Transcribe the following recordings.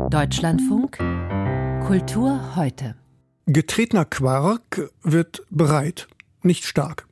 Deutschlandfunk Kultur heute. Getretener Quark wird breit, nicht stark.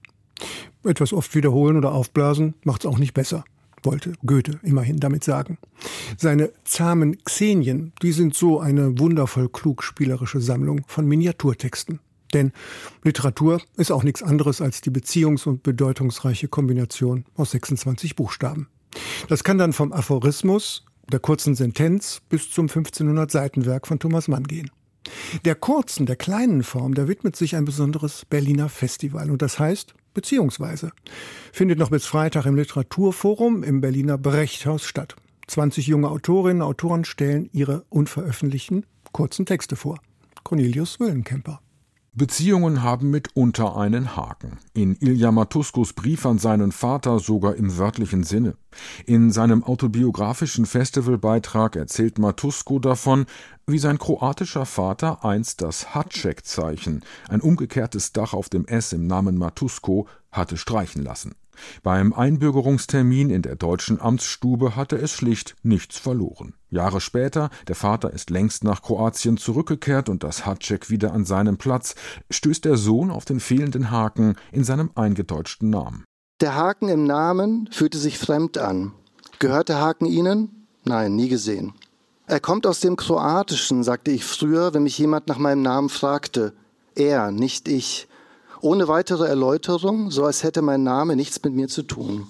Etwas oft wiederholen oder aufblasen macht's auch nicht besser, wollte Goethe immerhin damit sagen. Seine zahmen Xenien, die sind so eine wundervoll klug-spielerische Sammlung von Miniaturtexten. Denn Literatur ist auch nichts anderes als die beziehungs- und bedeutungsreiche Kombination aus 26 Buchstaben. Das kann dann vom Aphorismus, der kurzen Sentenz bis zum 1500-Seitenwerk von Thomas Mann gehen. Der kurzen, der kleinen Form, da widmet sich ein besonderes Berliner Festival. Und das heißt beziehungsweise. Findet noch bis Freitag im Literaturforum im Berliner Brechthaus statt. 20 junge Autorinnen und Autoren stellen ihre unveröffentlichten kurzen Texte vor. Cornelius Wöllenkemper. Beziehungen haben mitunter einen Haken. In Ilja Matuskos Brief an seinen Vater sogar im wörtlichen Sinne. In seinem autobiografischen Festivalbeitrag erzählt Matusko davon, wie sein kroatischer Vater einst das Hatschek-Zeichen, ein umgekehrtes Dach auf dem S im Namen Matusko, hatte streichen lassen. Beim Einbürgerungstermin in der deutschen Amtsstube hatte es schlicht nichts verloren. Jahre später, der Vater ist längst nach Kroatien zurückgekehrt und das Hatschek wieder an seinem Platz, stößt der Sohn auf den fehlenden Haken in seinem eingedeutschten Namen. Der Haken im Namen fühlte sich fremd an. Gehört der Haken Ihnen? Nein, nie gesehen. Er kommt aus dem Kroatischen, sagte ich früher, wenn mich jemand nach meinem Namen fragte. Er, nicht ich. Ohne weitere Erläuterung, so als hätte mein Name nichts mit mir zu tun.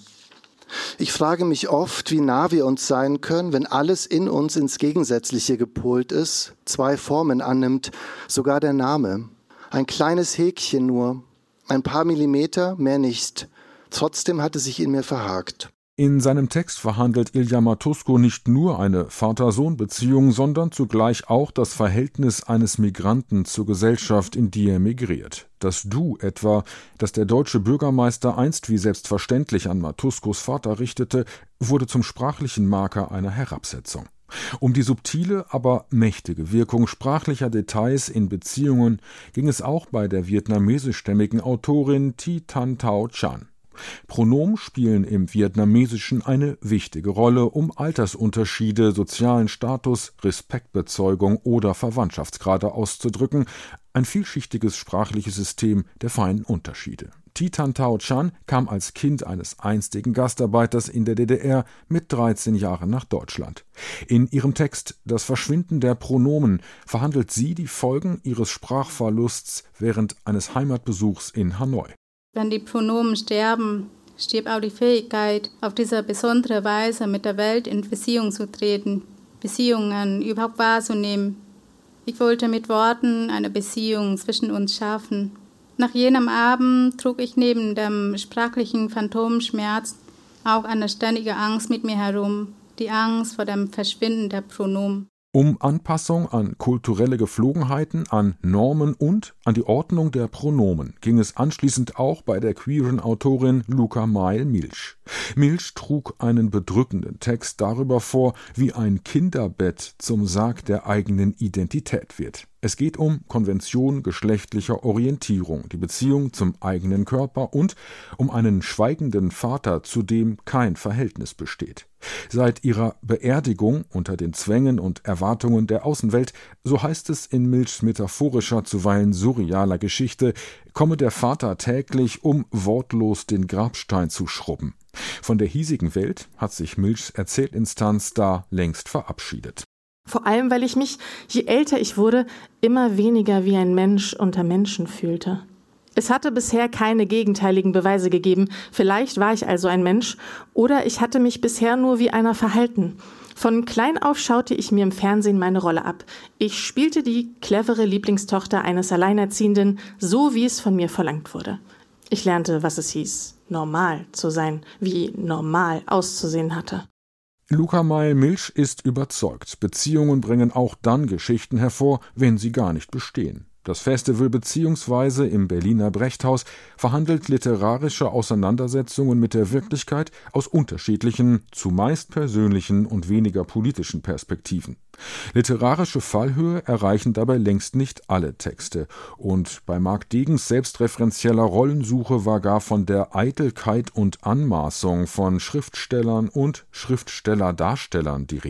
Ich frage mich oft, wie nah wir uns sein können, wenn alles in uns ins Gegensätzliche gepolt ist, zwei Formen annimmt, sogar der Name. Ein kleines Häkchen nur, ein paar Millimeter, mehr nicht. Trotzdem hatte sich in mir verhakt. In seinem Text verhandelt Ilja Matusko nicht nur eine Vater-Sohn-Beziehung, sondern zugleich auch das Verhältnis eines Migranten zur Gesellschaft, in die er migriert. Das Du etwa, das der deutsche Bürgermeister einst wie selbstverständlich an Matuskos Vater richtete, wurde zum sprachlichen Marker einer Herabsetzung. Um die subtile, aber mächtige Wirkung sprachlicher Details in Beziehungen ging es auch bei der vietnamesischstämmigen Autorin Thi Thanh Thao Chan. Pronomen spielen im Vietnamesischen eine wichtige Rolle, um Altersunterschiede, sozialen Status, Respektbezeugung oder Verwandtschaftsgrade auszudrücken, ein vielschichtiges sprachliches System der feinen Unterschiede. Thi Thanh Thao Chan kam als Kind eines einstigen Gastarbeiters in der DDR mit 13 Jahren nach Deutschland. In ihrem Text »Das Verschwinden der Pronomen« verhandelt sie die Folgen ihres Sprachverlusts während eines Heimatbesuchs in Hanoi. Wenn die Pronomen sterben, stirbt auch die Fähigkeit, auf diese besondere Weise mit der Welt in Beziehung zu treten, Beziehungen überhaupt wahrzunehmen. Ich wollte mit Worten eine Beziehung zwischen uns schaffen. Nach jenem Abend trug ich neben dem sprachlichen Phantomschmerz auch eine ständige Angst mit mir herum, die Angst vor dem Verschwinden der Pronomen. Um Anpassung an kulturelle Geflogenheiten, an Normen und an die Ordnung der Pronomen ging es anschließend auch bei der queeren Autorin Luca Mael-Milch. Milch trug einen bedrückenden Text darüber vor, wie ein Kinderbett zum Sarg der eigenen Identität wird. Es geht um Konvention geschlechtlicher Orientierung, die Beziehung zum eigenen Körper und um einen schweigenden Vater, zu dem kein Verhältnis besteht. Seit ihrer Beerdigung unter den Zwängen und Erwartungen der Außenwelt, so heißt es in Milchs metaphorischer, zuweilen surrealer Geschichte, komme der Vater täglich, um wortlos den Grabstein zu schrubben. Von der hiesigen Welt hat sich Milchs Erzählinstanz da längst verabschiedet. Vor allem, weil ich mich, je älter ich wurde, immer weniger wie ein Mensch unter Menschen fühlte. Es hatte bisher keine gegenteiligen Beweise gegeben. Vielleicht war ich also ein Mensch oder ich hatte mich bisher nur wie einer verhalten. Von klein auf schaute ich mir im Fernsehen meine Rolle ab. Ich spielte die clevere Lieblingstochter eines Alleinerziehenden, so wie es von mir verlangt wurde. Ich lernte, was es hieß, normal zu sein, wie normal auszusehen hatte. Luca Mael-Milch ist überzeugt, Beziehungen bringen auch dann Geschichten hervor, wenn sie gar nicht bestehen. Das Festival bzw. im Berliner Brechthaus verhandelt literarische Auseinandersetzungen mit der Wirklichkeit aus unterschiedlichen, zumeist persönlichen und weniger politischen Perspektiven. Literarische Fallhöhe erreichen dabei längst nicht alle Texte. Und bei Marc Degens selbstreferenzieller Rollensuche war gar von der Eitelkeit und Anmaßung von Schriftstellern und Schriftstellerdarstellern die Rede.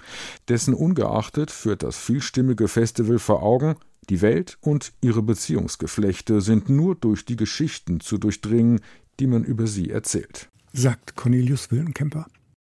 Dessen ungeachtet führt das vielstimmige Festival vor Augen, die Welt und ihre Beziehungsgeflechte sind nur durch die Geschichten zu durchdringen, die man über sie erzählt, sagt Cornelius Wildenkemper.